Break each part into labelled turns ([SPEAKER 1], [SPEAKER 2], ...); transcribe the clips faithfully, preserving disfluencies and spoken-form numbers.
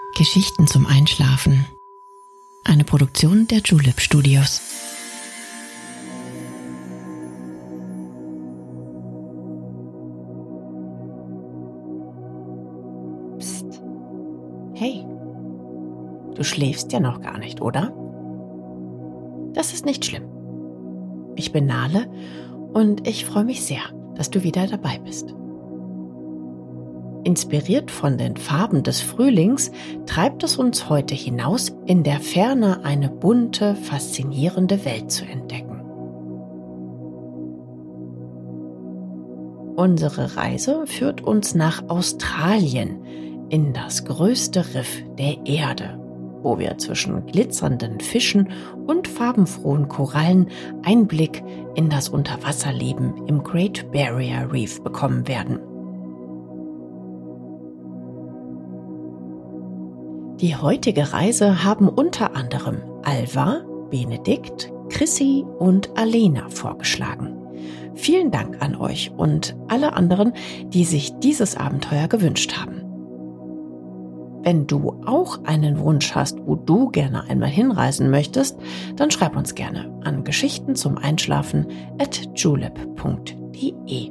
[SPEAKER 1] Geschichten zum Einschlafen. Eine Produktion der Julep Studios. Psst. Hey, du schläfst ja noch gar nicht, oder? Das ist nicht schlimm. Ich bin Nale und ich freue mich sehr, dass du wieder dabei bist. Inspiriert von den Farben des Frühlings treibt es uns heute hinaus, in der Ferne eine bunte, faszinierende Welt zu entdecken. Unsere Reise führt uns nach Australien, in das größte Riff der Erde, wo wir zwischen glitzernden Fischen und farbenfrohen Korallen Einblick in das Unterwasserleben im Great Barrier Reef bekommen werden. Die heutige Reise haben unter anderem Alva, Benedikt, Chrissy und Alena vorgeschlagen. Vielen Dank an euch und alle anderen, die sich dieses Abenteuer gewünscht haben. Wenn du auch einen Wunsch hast, wo du gerne einmal hinreisen möchtest, dann schreib uns gerne an geschichten zum Einschlafen at julep punkt de.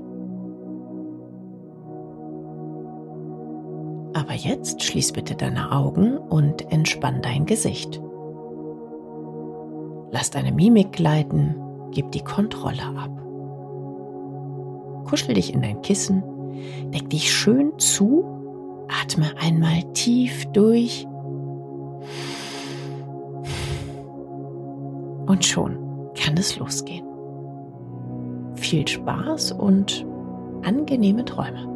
[SPEAKER 1] Aber jetzt schließ bitte deine Augen und entspann dein Gesicht. Lass deine Mimik gleiten, gib die Kontrolle ab. Kuschel dich in dein Kissen, deck dich schön zu, atme einmal tief durch und schon kann es losgehen. Viel Spaß und angenehme Träume.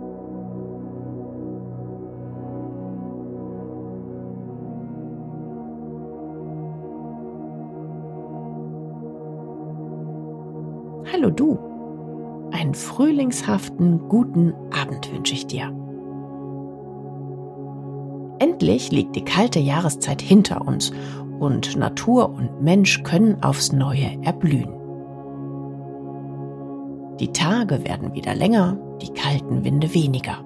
[SPEAKER 1] Hallo du, einen frühlingshaften guten Abend wünsche ich dir. Endlich liegt die kalte Jahreszeit hinter uns und Natur und Mensch können aufs Neue erblühen. Die Tage werden wieder länger, die kalten Winde weniger.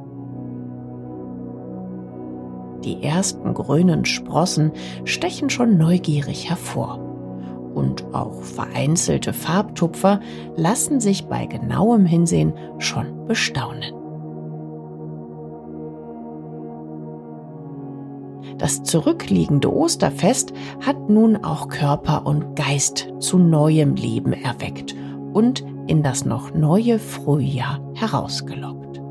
[SPEAKER 1] Die ersten grünen Sprossen stechen schon neugierig hervor. Und auch vereinzelte Farbtupfer lassen sich bei genauem Hinsehen schon bestaunen. Das zurückliegende Osterfest hat nun auch Körper und Geist zu neuem Leben erweckt und in das noch neue Frühjahr herausgelockt.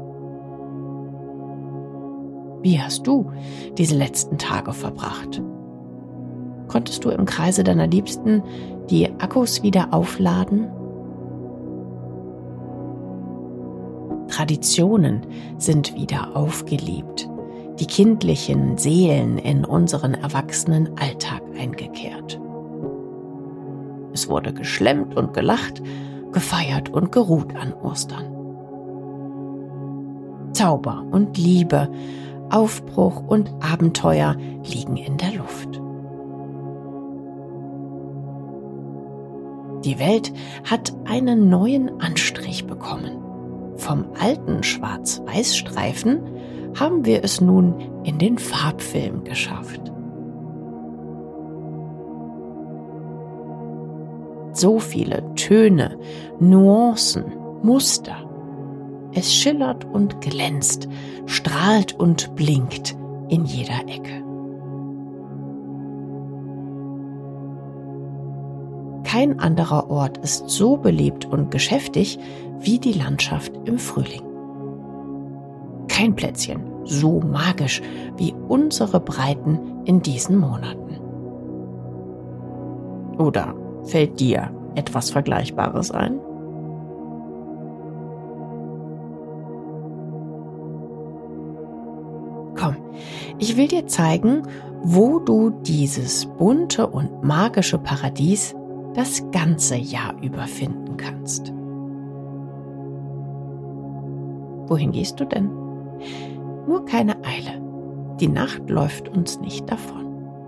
[SPEAKER 1] Wie hast du diese letzten Tage verbracht? Konntest du im Kreise deiner Liebsten die Akkus wieder aufladen? Traditionen sind wieder aufgelebt, die kindlichen Seelen in unseren erwachsenen Alltag eingekehrt. Es wurde geschlemmt und gelacht, gefeiert und geruht an Ostern. Zauber und Liebe, Aufbruch und Abenteuer liegen in der Luft. Die Welt hat einen neuen Anstrich bekommen. Vom alten Schwarz-Weiß-Streifen haben wir es nun in den Farbfilm geschafft. So viele Töne, Nuancen, Muster. Es schillert und glänzt, strahlt und blinkt in jeder Ecke. Kein anderer Ort ist so belebt und geschäftig wie die Landschaft im Frühling. Kein Plätzchen so magisch wie unsere Breiten in diesen Monaten. Oder fällt dir etwas Vergleichbares ein? Komm, ich will dir zeigen, wo du dieses bunte und magische Paradies das ganze Jahr über finden kannst. Wohin gehst du denn? Nur keine Eile. Die Nacht läuft uns nicht davon.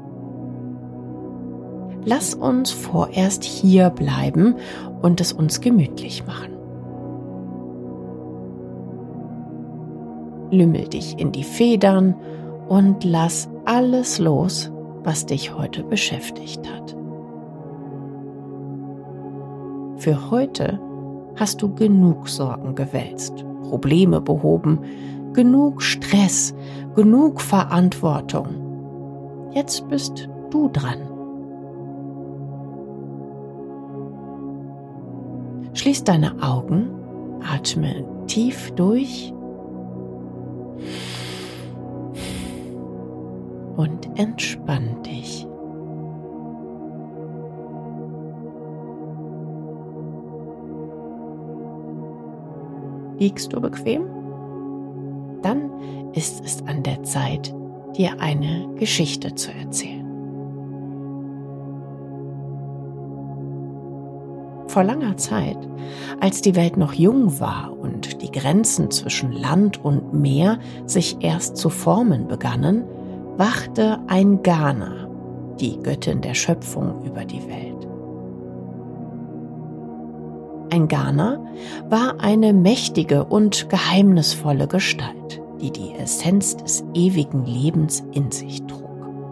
[SPEAKER 1] Lass uns vorerst hier bleiben und es uns gemütlich machen. Lümmel dich in die Federn und lass alles los, was dich heute beschäftigt hat. Für heute hast du genug Sorgen gewälzt, Probleme behoben, genug Stress, genug Verantwortung. Jetzt bist du dran. Schließ deine Augen, atme tief durch und entspann dich. Liegst du bequem? Dann ist es an der Zeit, dir eine Geschichte zu erzählen. Vor langer Zeit, als die Welt noch jung war und die Grenzen zwischen Land und Meer sich erst zu formen begannen, wachte Eingana, die Göttin der Schöpfung, über die Welt. Eingana war eine mächtige und geheimnisvolle Gestalt, die die Essenz des ewigen Lebens in sich trug.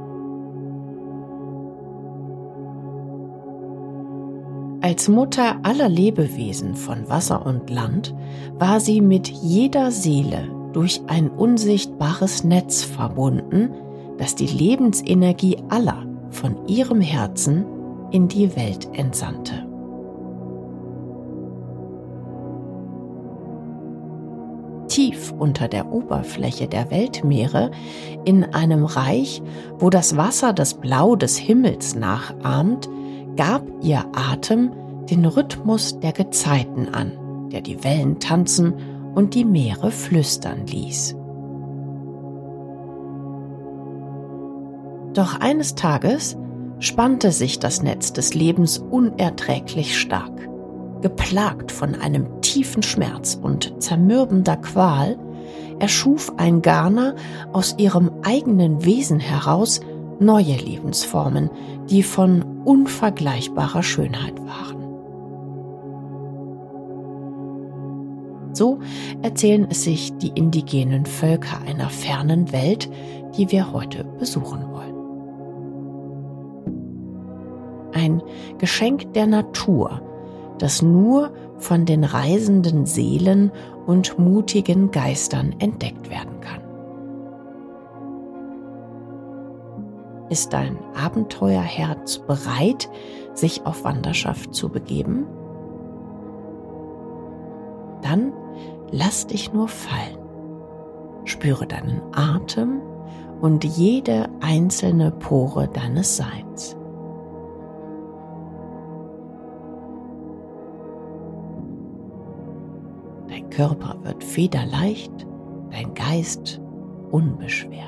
[SPEAKER 1] Als Mutter aller Lebewesen von Wasser und Land war sie mit jeder Seele durch ein unsichtbares Netz verbunden, das die Lebensenergie aller von ihrem Herzen in die Welt entsandte. Tief unter der Oberfläche der Weltmeere, in einem Reich, wo das Wasser das Blau des Himmels nachahmt, gab ihr Atem den Rhythmus der Gezeiten an, der die Wellen tanzen und die Meere flüstern ließ. Doch eines Tages spannte sich das Netz des Lebens unerträglich stark. Geplagt von einem tiefen Schmerz und zermürbender Qual, erschuf Eingana aus ihrem eigenen Wesen heraus neue Lebensformen, die von unvergleichbarer Schönheit waren. So erzählen es sich die indigenen Völker einer fernen Welt, die wir heute besuchen wollen. Ein Geschenk der Natur, das nur von den reisenden Seelen und mutigen Geistern entdeckt werden kann. Ist dein Abenteuerherz bereit, sich auf Wanderschaft zu begeben? Dann lass dich nur fallen. Spüre deinen Atem und jede einzelne Pore deines Seins. Dein Körper wird federleicht, dein Geist unbeschwert.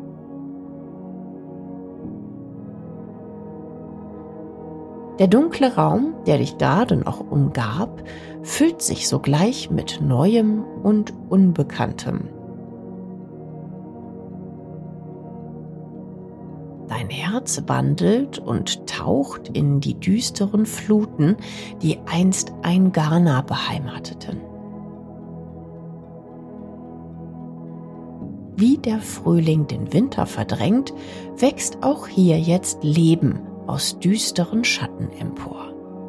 [SPEAKER 1] Der dunkle Raum, der dich gerade noch umgab, füllt sich sogleich mit Neuem und Unbekanntem. Dein Herz wandelt und taucht in die düsteren Fluten, die einst Eingana beheimateten. Wie der Frühling den Winter verdrängt, wächst auch hier jetzt Leben aus düsteren Schatten empor.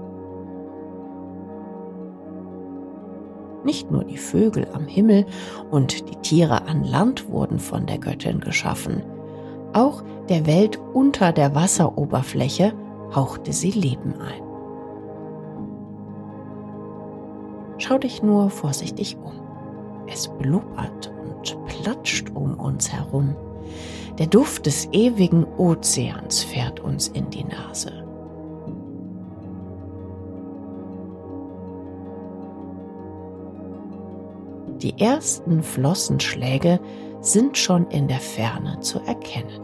[SPEAKER 1] Nicht nur die Vögel am Himmel und die Tiere an Land wurden von der Göttin geschaffen, auch der Welt unter der Wasseroberfläche hauchte sie Leben ein. Schau dich nur vorsichtig um. Es blubbert und platscht um uns herum. Der Duft des ewigen Ozeans fährt uns in die Nase. Die ersten Flossenschläge sind schon in der Ferne zu erkennen.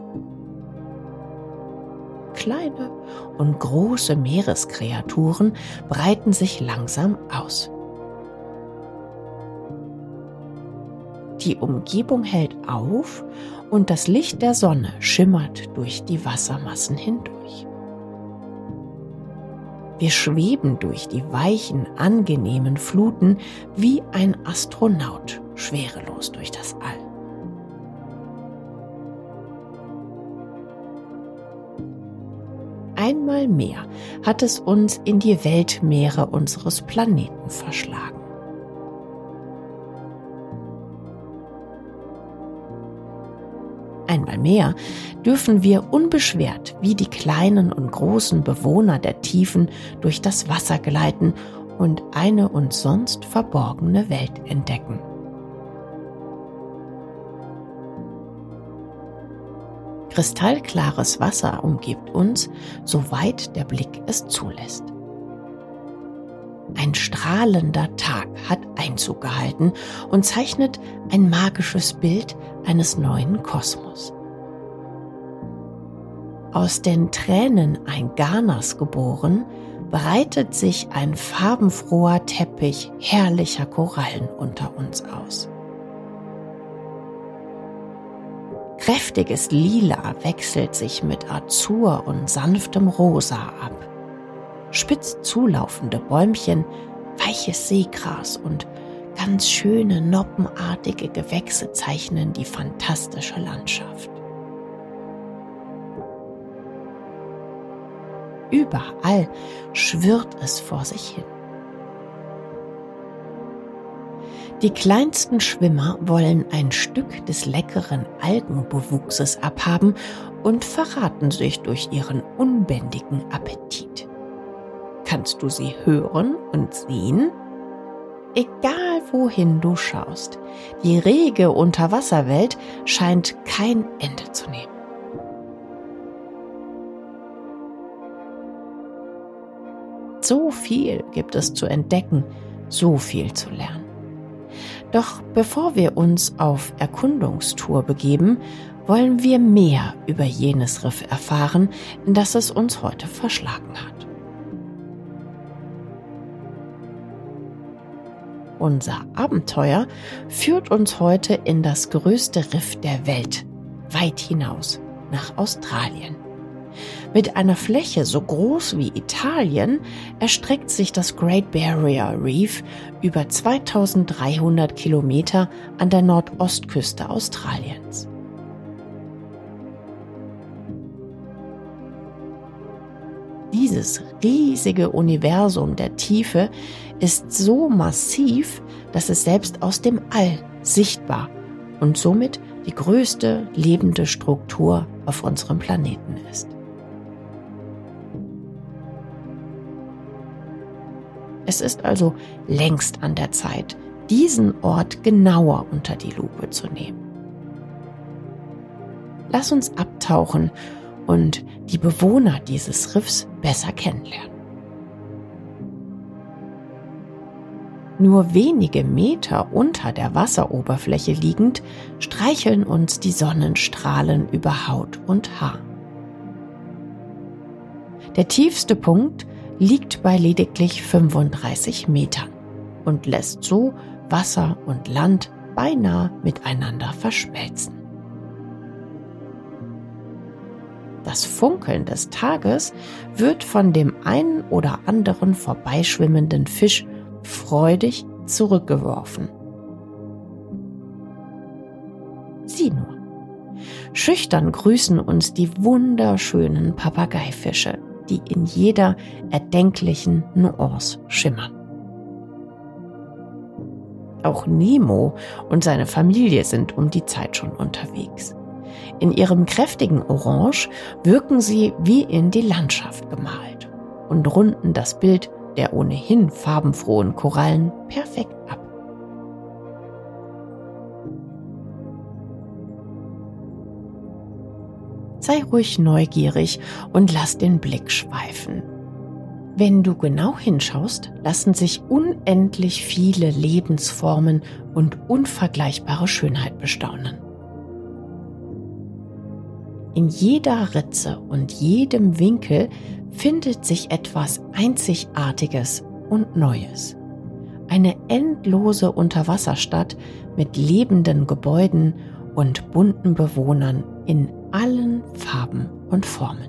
[SPEAKER 1] Kleine und große Meereskreaturen breiten sich langsam aus. Die Umgebung hält auf und das Licht der Sonne schimmert durch die Wassermassen hindurch. Wir schweben durch die weichen, angenehmen Fluten wie ein Astronaut schwerelos durch das All. einmal mehr hat es uns in die Weltmeere unseres Planeten verschlagen. Einmal mehr dürfen wir unbeschwert wie die kleinen und großen Bewohner der Tiefen durch das Wasser gleiten und eine uns sonst verborgene Welt entdecken. Kristallklares Wasser umgibt uns, soweit der Blick es zulässt. Ein strahlender Tag hat Einzug gehalten und zeichnet ein magisches Bild eines neuen Kosmos. Aus den Tränen Einganas geboren, breitet sich ein farbenfroher Teppich herrlicher Korallen unter uns aus. Kräftiges Lila wechselt sich mit Azur und sanftem Rosa ab. Spitz zulaufende Bäumchen, weiches Seegras und ganz schöne noppenartige Gewächse zeichnen die fantastische Landschaft. Überall schwirrt es vor sich hin. Die kleinsten Schwimmer wollen ein Stück des leckeren Algenbewuchses abhaben und verraten sich durch ihren unbändigen Appetit. Kannst du sie hören und sehen? Egal wohin du schaust, die rege Unterwasserwelt scheint kein Ende zu nehmen. So viel gibt es zu entdecken, so viel zu lernen. Doch bevor wir uns auf Erkundungstour begeben, wollen wir mehr über jenes Riff erfahren, in das es uns heute verschlagen hat. Unser Abenteuer führt uns heute in das größte Riff der Welt, weit hinaus nach Australien. Mit einer Fläche so groß wie Italien erstreckt sich das Great Barrier Reef über zweitausenddreihundert Kilometer an der Nordostküste Australiens. Dieses riesige Universum der Tiefe ist so massiv, dass es selbst aus dem All sichtbar und somit die größte lebende Struktur auf unserem Planeten ist. Es ist also längst an der Zeit, diesen Ort genauer unter die Lupe zu nehmen. Lass uns abtauchen und die Bewohner dieses Riffs besser kennenlernen. Nur wenige Meter unter der Wasseroberfläche liegend, streicheln uns die Sonnenstrahlen über Haut und Haar. Der tiefste Punkt liegt bei lediglich fünfunddreißig Metern und lässt so Wasser und Land beinahe miteinander verschmelzen. Das Funkeln des Tages wird von dem einen oder anderen vorbeischwimmenden Fisch freudig zurückgeworfen. Sieh nur, schüchtern grüßen uns die wunderschönen Papageifische, die in jeder erdenklichen Nuance schimmern. Auch Nemo und seine Familie sind um die Zeit schon unterwegs. In ihrem kräftigen Orange wirken sie wie in die Landschaft gemalt und runden das Bild der ohnehin farbenfrohen Korallen perfekt ab. Sei ruhig neugierig und lass den Blick schweifen. Wenn du genau hinschaust, lassen sich unendlich viele Lebensformen und unvergleichbare Schönheit bestaunen. In jeder Ritze und jedem Winkel findet sich etwas Einzigartiges und Neues. Eine endlose Unterwasserstadt mit lebenden Gebäuden und bunten Bewohnern in allen Farben und Formen.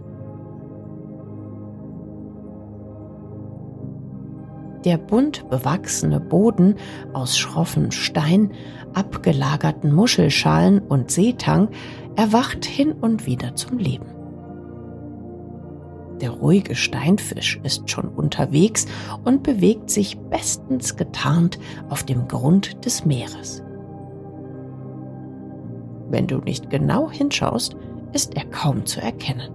[SPEAKER 1] Der bunt bewachsene Boden aus schroffem Stein, abgelagerten Muschelschalen und Seetang erwacht hin und wieder zum Leben. Der ruhige Steinfisch ist schon unterwegs und bewegt sich bestens getarnt auf dem Grund des Meeres. Wenn du nicht genau hinschaust, ist er kaum zu erkennen.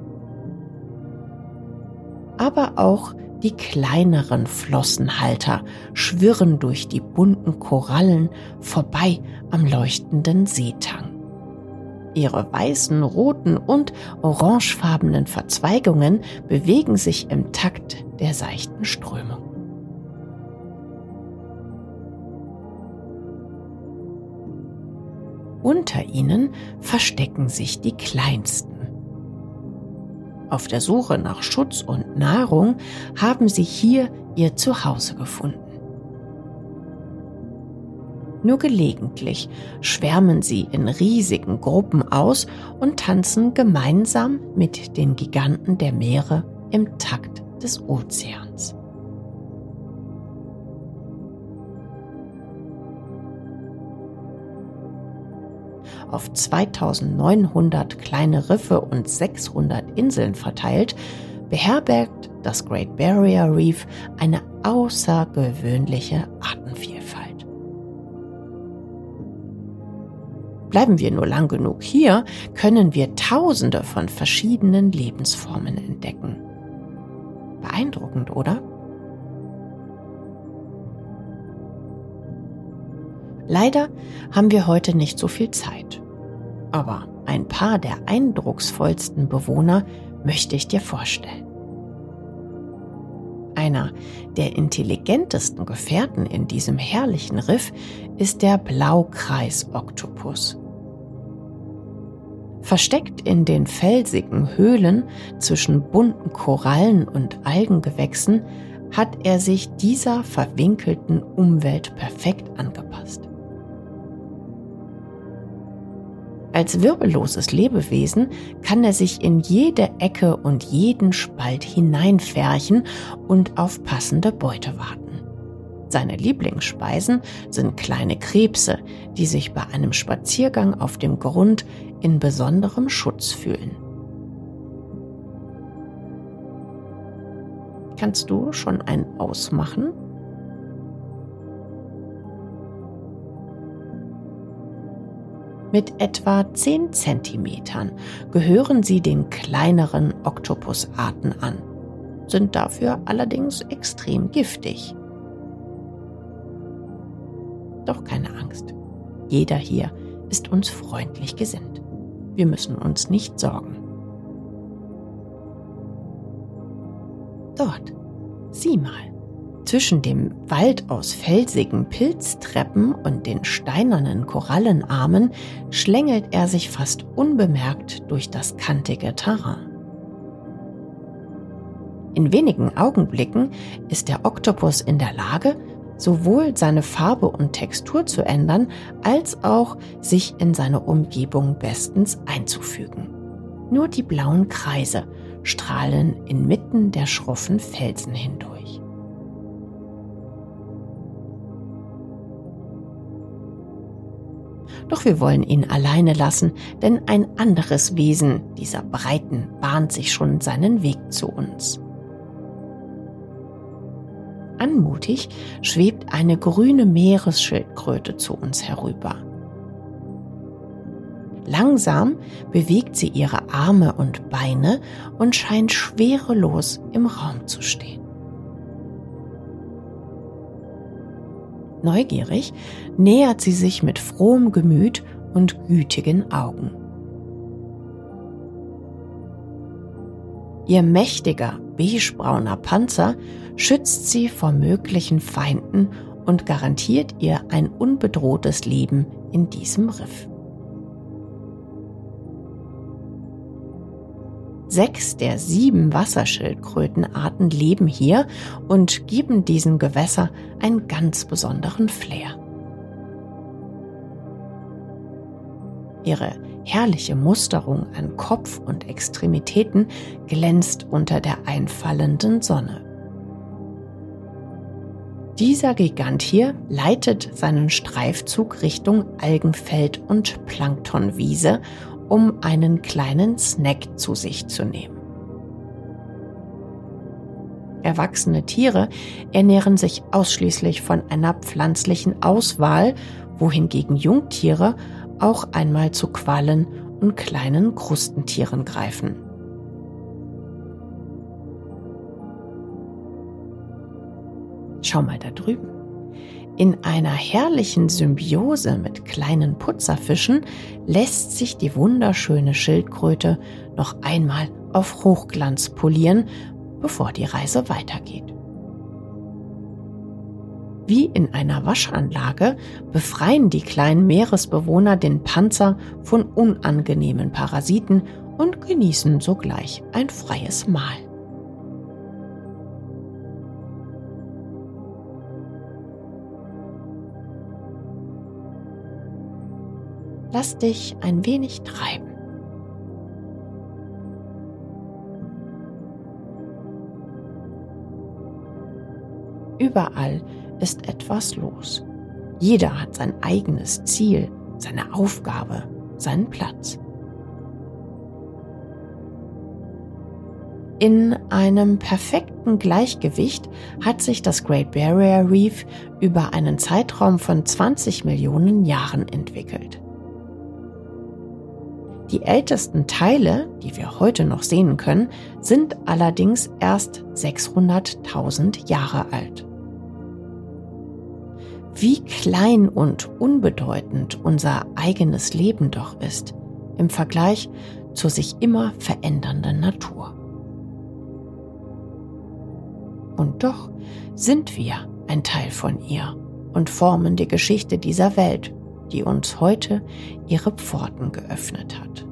[SPEAKER 1] Aber auch die kleineren Flossenhalter schwirren durch die bunten Korallen vorbei am leuchtenden Seetang. Ihre weißen, roten und orangefarbenen Verzweigungen bewegen sich im Takt der seichten Strömung. Unter ihnen verstecken sich die kleinsten. Auf der Suche nach Schutz und Nahrung haben sie hier ihr Zuhause gefunden. Nur gelegentlich schwärmen sie in riesigen Gruppen aus und tanzen gemeinsam mit den Giganten der Meere im Takt des Ozeans. Auf zweitausendneunhundert kleine Riffe und sechshundert Inseln verteilt, beherbergt das Great Barrier Reef eine außergewöhnliche Artenvielfalt. Bleiben wir nur lang genug hier, können wir Tausende von verschiedenen Lebensformen entdecken. Beeindruckend, oder? Leider haben wir heute nicht so viel Zeit. Aber ein paar der eindrucksvollsten Bewohner möchte ich dir vorstellen. Einer der intelligentesten Gefährten in diesem herrlichen Riff ist der Blaukreis-Oktopus. Versteckt in den felsigen Höhlen zwischen bunten Korallen und Algengewächsen hat er sich dieser verwinkelten Umwelt perfekt angepasst. Als wirbelloses Lebewesen kann er sich in jede Ecke und jeden Spalt hineinfärchen und auf passende Beute warten. Seine Lieblingsspeisen sind kleine Krebse, die sich bei einem Spaziergang auf dem Grund in besonderem Schutz fühlen. Kannst du schon ein ausmachen? Mit etwa zehn Zentimetern gehören sie den kleineren Oktopusarten an, sind dafür allerdings extrem giftig. Doch keine Angst, jeder hier ist uns freundlich gesinnt. Wir müssen uns nicht sorgen. Dort, sieh mal, zwischen dem Wald aus felsigen Pilztreppen und den steinernen Korallenarmen schlängelt er sich fast unbemerkt durch das kantige Terrain. In wenigen Augenblicken ist der Oktopus in der Lage, sowohl seine Farbe und Textur zu ändern, als auch sich in seine Umgebung bestens einzufügen. Nur die blauen Kreise strahlen inmitten der schroffen Felsen hindurch. Doch wir wollen ihn alleine lassen, denn ein anderes Wesen dieser Breiten bahnt sich schon seinen Weg zu uns. Anmutig schwebt eine grüne Meeresschildkröte zu uns herüber. Langsam bewegt sie ihre Arme und Beine und scheint schwerelos im Raum zu stehen. Neugierig nähert sie sich mit frohem Gemüt und gütigen Augen. Ihr mächtiger, beigebrauner Panzer schützt sie vor möglichen Feinden und garantiert ihr ein unbedrohtes Leben in diesem Riff. Sechs der sieben Wasserschildkrötenarten leben hier und geben diesem Gewässer einen ganz besonderen Flair. Ihre herrliche Musterung an Kopf und Extremitäten glänzt unter der einfallenden Sonne. Dieser Gigant hier leitet seinen Streifzug Richtung Algenfeld und Planktonwiese, um einen kleinen Snack zu sich zu nehmen. Erwachsene Tiere ernähren sich ausschließlich von einer pflanzlichen Auswahl, wohingegen Jungtiere auch einmal zu Quallen und kleinen Krustentieren greifen. Schau mal da drüben. In einer herrlichen Symbiose mit kleinen Putzerfischen lässt sich die wunderschöne Schildkröte noch einmal auf Hochglanz polieren, bevor die Reise weitergeht. Wie in einer Waschanlage befreien die kleinen Meeresbewohner den Panzer von unangenehmen Parasiten und genießen sogleich ein freies Mahl. Lass dich ein wenig treiben. Überall ist etwas los. Jeder hat sein eigenes Ziel, seine Aufgabe, seinen Platz. In einem perfekten Gleichgewicht hat sich das Great Barrier Reef über einen Zeitraum von zwanzig Millionen Jahren entwickelt. Die ältesten Teile, die wir heute noch sehen können, sind allerdings erst sechshunderttausend Jahre alt. Wie klein und unbedeutend unser eigenes Leben doch ist im Vergleich zur sich immer verändernden Natur. Und doch sind wir ein Teil von ihr und formen die Geschichte dieser Welt, die uns heute ihre Pforten geöffnet hat.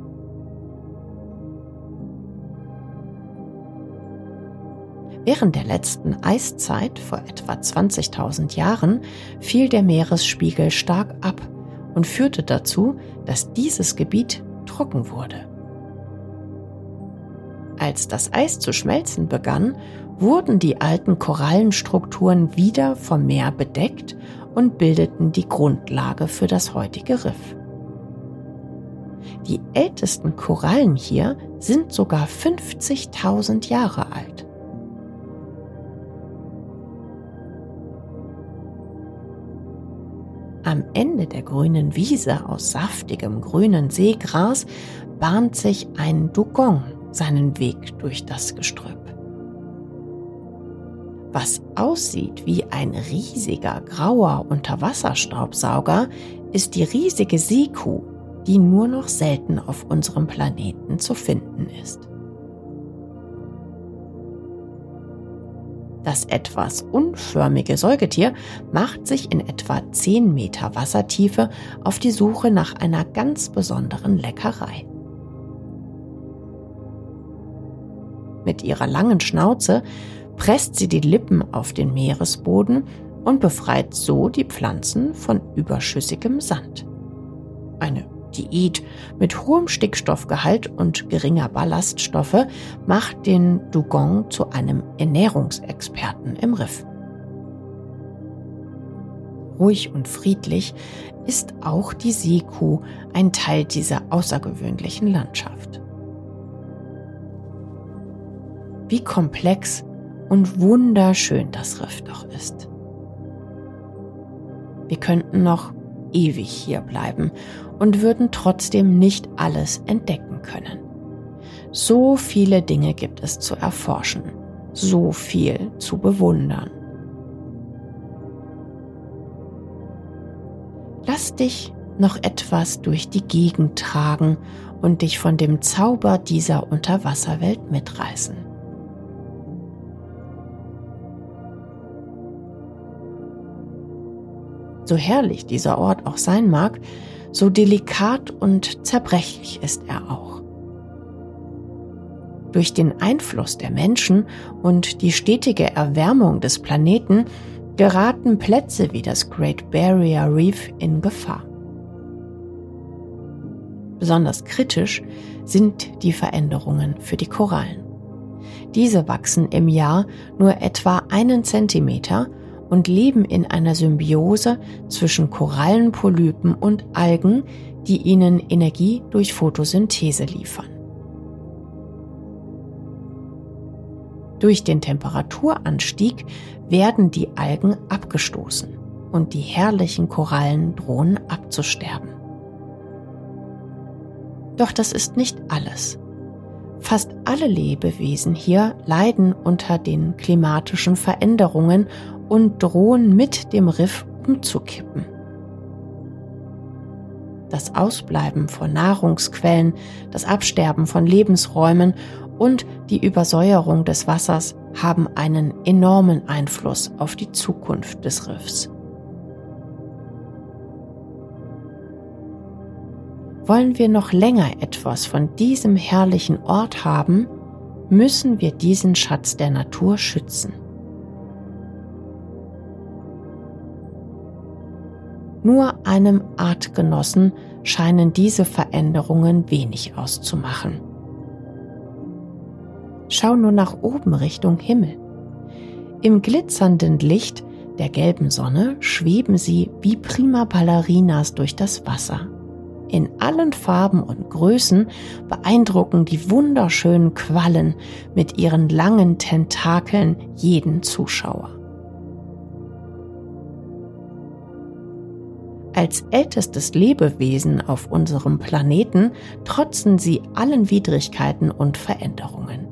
[SPEAKER 1] Während der letzten Eiszeit vor etwa zwanzigtausend Jahren fiel der Meeresspiegel stark ab und führte dazu, dass dieses Gebiet trocken wurde. Als das Eis zu schmelzen begann, wurden die alten Korallenstrukturen wieder vom Meer bedeckt und bildeten die Grundlage für das heutige Riff. Die ältesten Korallen hier sind sogar fünfzigtausend Jahre alt. Am Ende der grünen Wiese aus saftigem grünen Seegras bahnt sich ein Dugong seinen Weg durch das Gestrüpp. Was aussieht wie ein riesiger grauer Unterwasserstaubsauger, ist die riesige Seekuh, die nur noch selten auf unserem Planeten zu finden ist. Das etwas unförmige Säugetier macht sich in etwa zehn Meter Wassertiefe auf die Suche nach einer ganz besonderen Leckerei. Mit ihrer langen Schnauze presst sie die Lippen auf den Meeresboden und befreit so die Pflanzen von überschüssigem Sand. Eine Diät mit hohem Stickstoffgehalt und geringer Ballaststoffe macht den Dugong zu einem Ernährungsexperten im Riff. Ruhig und friedlich ist auch die Seekuh ein Teil dieser außergewöhnlichen Landschaft. Wie komplex und wunderschön das Riff doch ist. Wir könnten noch ewig hier bleiben und würden trotzdem nicht alles entdecken können. So viele Dinge gibt es zu erforschen, so viel zu bewundern. Lass dich noch etwas durch die Gegend tragen und dich von dem Zauber dieser Unterwasserwelt mitreißen. So herrlich dieser Ort auch sein mag, so delikat und zerbrechlich ist er auch. Durch den Einfluss der Menschen und die stetige Erwärmung des Planeten geraten Plätze wie das Great Barrier Reef in Gefahr. Besonders kritisch sind die Veränderungen für die Korallen. Diese wachsen im Jahr nur etwa einen Zentimeter und leben in einer Symbiose zwischen Korallenpolypen und Algen, die ihnen Energie durch Photosynthese liefern. Durch den Temperaturanstieg werden die Algen abgestoßen und die herrlichen Korallen drohen abzusterben. Doch das ist nicht alles. Fast alle Lebewesen hier leiden unter den klimatischen Veränderungen und drohen mit dem Riff umzukippen. Das Ausbleiben von Nahrungsquellen, das Absterben von Lebensräumen und die Übersäuerung des Wassers haben einen enormen Einfluss auf die Zukunft des Riffs. Wollen wir noch länger etwas von diesem herrlichen Ort haben, müssen wir diesen Schatz der Natur schützen. Nur einem Artgenossen scheinen diese Veränderungen wenig auszumachen. Schau nur nach oben Richtung Himmel. Im glitzernden Licht der gelben Sonne schweben sie wie prima Ballerinas durch das Wasser. In allen Farben und Größen beeindrucken die wunderschönen Quallen mit ihren langen Tentakeln jeden Zuschauer. Als ältestes Lebewesen auf unserem Planeten trotzen sie allen Widrigkeiten und Veränderungen.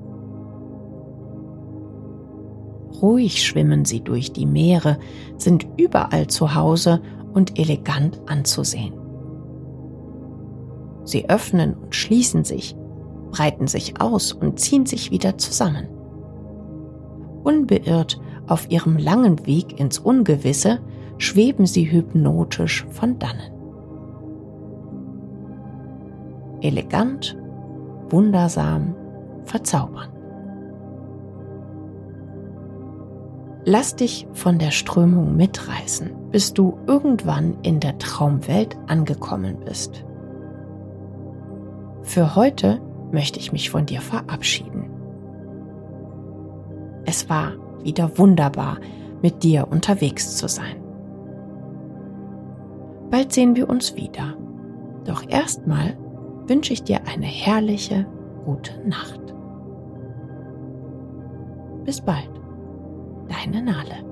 [SPEAKER 1] Ruhig schwimmen sie durch die Meere, sind überall zu Hause und elegant anzusehen. Sie öffnen und schließen sich, breiten sich aus und ziehen sich wieder zusammen. Unbeirrt auf ihrem langen Weg ins Ungewisse schweben sie hypnotisch von dannen. Elegant, wundersam, verzaubernd. Lass dich von der Strömung mitreißen, bis du irgendwann in der Traumwelt angekommen bist. Für heute möchte ich mich von dir verabschieden. Es war wieder wunderbar, mit dir unterwegs zu sein. Bald sehen wir uns wieder. Doch erstmal wünsche ich dir eine herrliche, gute Nacht. Bis bald, deine Nale.